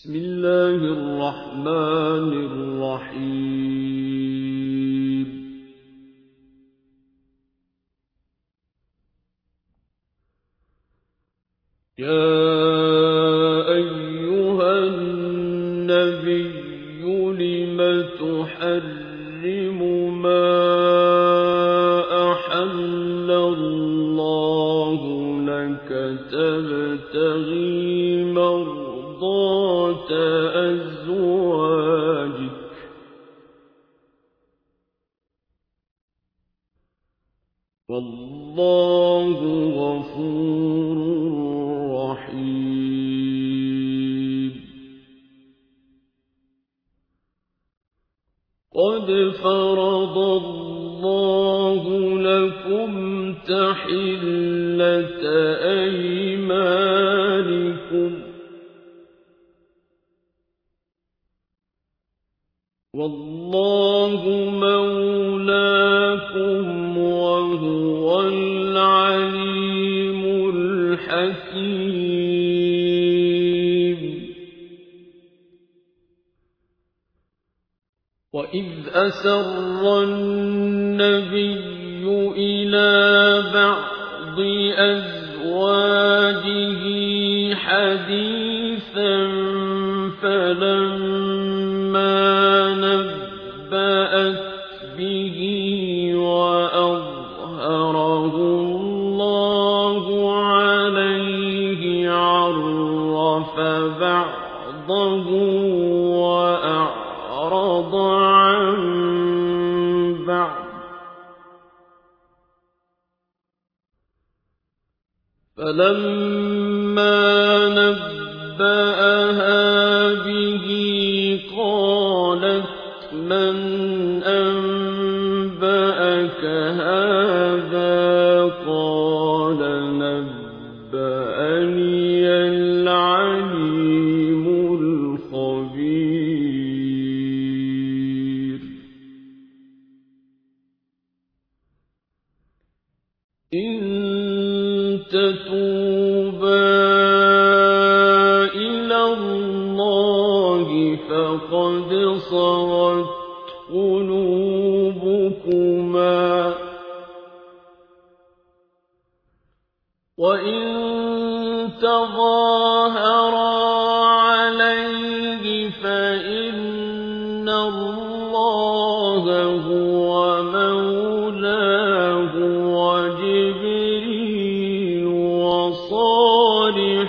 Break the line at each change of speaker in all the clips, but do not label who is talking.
بسم الله الرحمن الرحيم. يا أيها النبي لم تحرم ما أحل الله لك تبتغي مرضات أزواجك والله غفور رحيم. قد فرض الله لكم تحلة أيمانكم والله مولاكم وهو العليم الحكيم. وإذ أسر النبي إلى بعض أزواجه حديثا فلما نبأت به وأظهره الله عليه عرف بعضه وأعرض عن بعض فلما نبأها به قالت من أنبأك هذا قال نبأني العليم الخبير. إن تتوبا إلى الله فقد صغت قلوبكما وإن تظاهرا عليه فإن الله هو مولاه وجبريل وصالح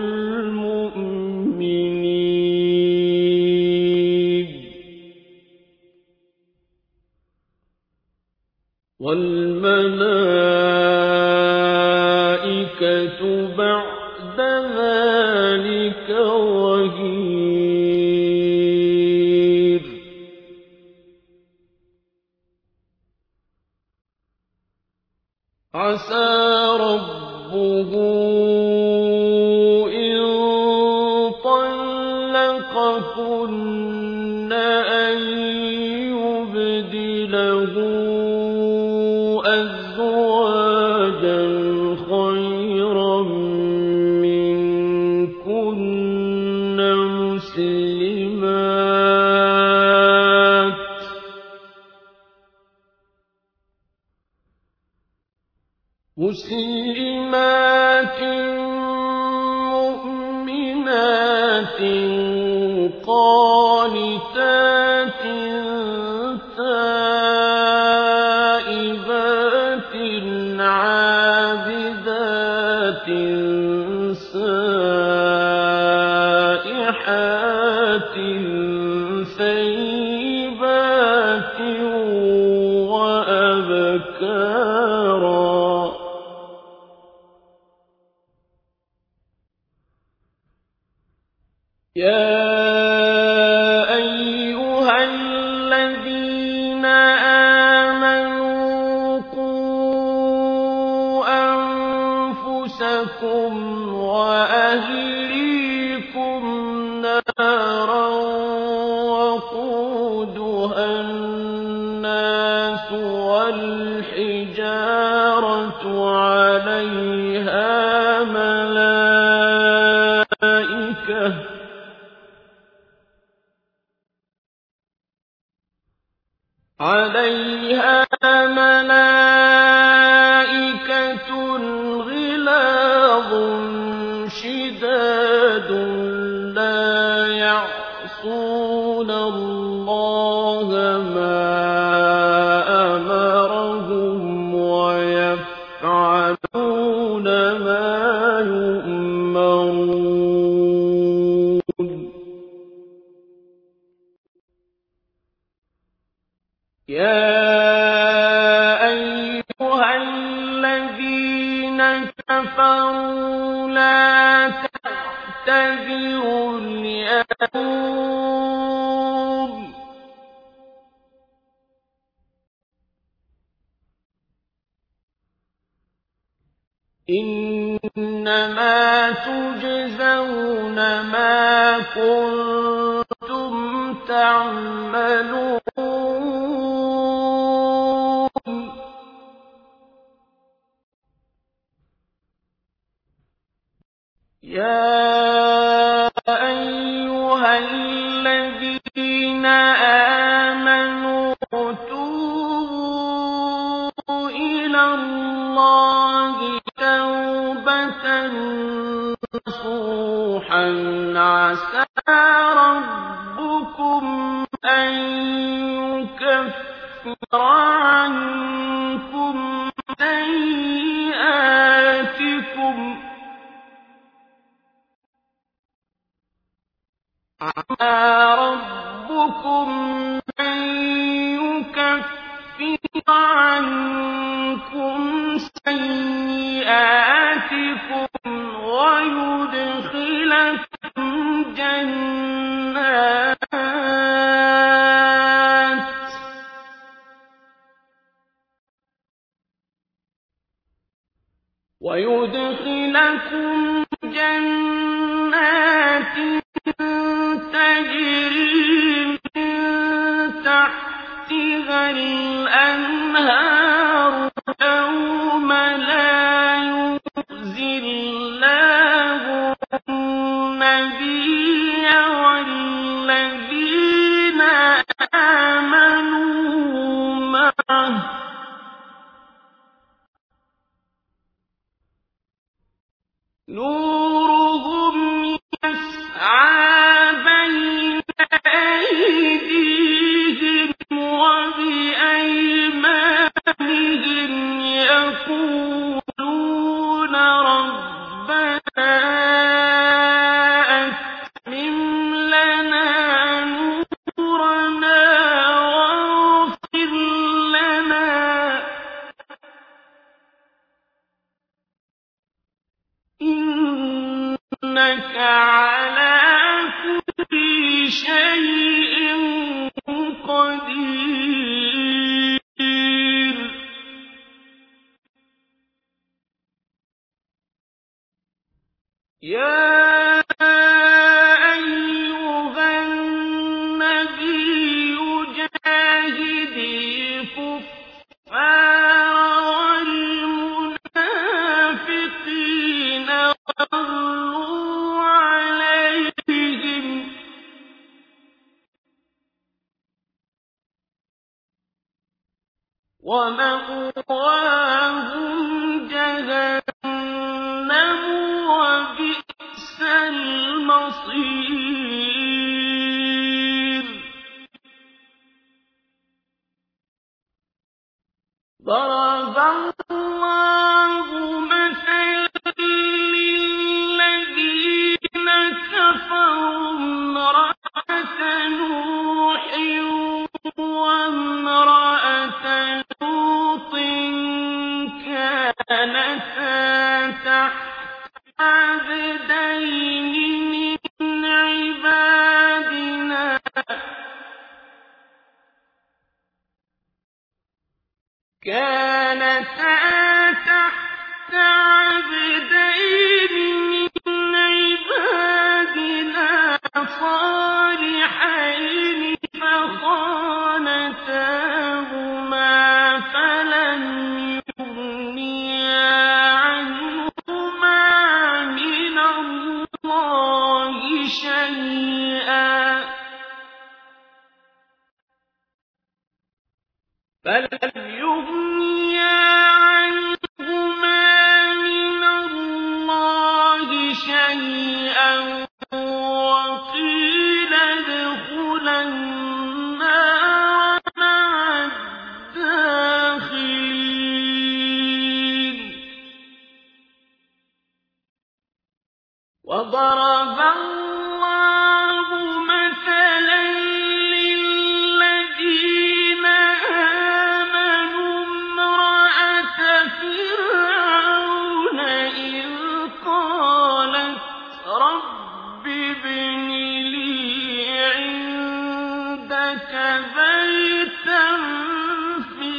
المؤمنين والملائكة بعد ذلك ظهير. عسى ربه إن طلقكن أن يبدله أزواجا خيرا منكن مسلمات مؤمنات قانتات تائبات عابدات سائحات ثيبات وأبكارا. يا أيها الذين آمنوا قوا أنفسكم وأهليكم نارا وقودها الناس والحجارة عليها ملائكة عَلَيْهَا مَلَائِكَةٌ غِلَاظٌ شِدَادٌ لَّا يَعْصُونَ اللَّهَ مَا أَمَرَهُمْ وَيَفْعَلُونَ مَا يُؤْمَرُونَ يَا أَيُّهَا الَّذِينَ كَفَرُوا لَا تَعْتَذِرُوا الْيَوْمَ ۖ إِنَّمَا تُجْزَوْنَ مَا كُنتُمْ تَعْمَلُونَ يَا أَيُّهَا الَّذِينَ آمَنُوا تُوبُوا إِلَى اللَّهِ تَوْبَةً نَّصُوحًا عَسَىٰ رَبُّكُمْ أَن يُكَفِّرَ عَنكُمْ سَيِّئَاتِكُمْ ويدخلكم جنات تجري من تحتها الأنهار يوم لا يخزي الله النبي والذين آمنوا معه نورهم يسعى بين أيديهم وبأيمانهم يقولون ربنا أتمم لنا نورنا واغفر لنا إنك على كل شيء قدير يا أيها النبي جاهد الكفار والمنافقين واغلظ عليهم ومأواهم جهنم وبئس المصير ضرب الله مثلا للذين كفروا امرأة نوح وامرأة لوط كانتا تحت عبدين من عبادنا كانتا فلم يغنيا عنهما من الله شيئا وقيل ادخلا النار مع الداخلين وضرب الله مثلا للذين آمنوا امرأة فرعون إذ قالت رب ابن لي عندك بيتا في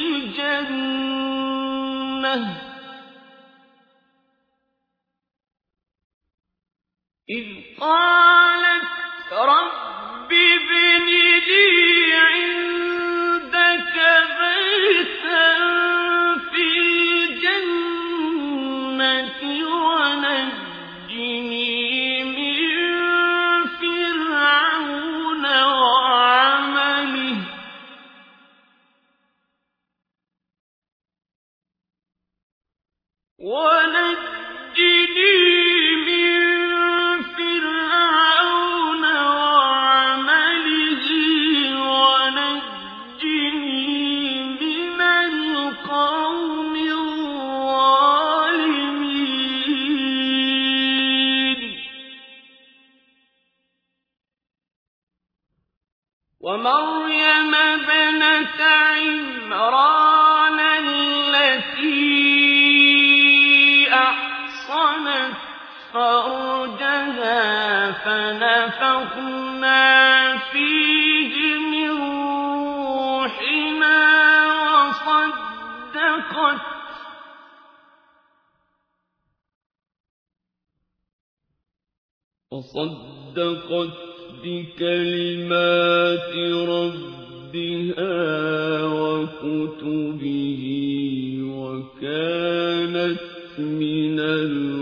الجنة إذ قالت رب ابن لي عندك بيتا في الجنة ونجني من فرعون وعمله ونجني من القوم الظالمين ومريم ابنة عمران التي أحصنت فرجها فنفخنا فيه من روحنا وصدقت بكلمات ربها وكتبه وكانت من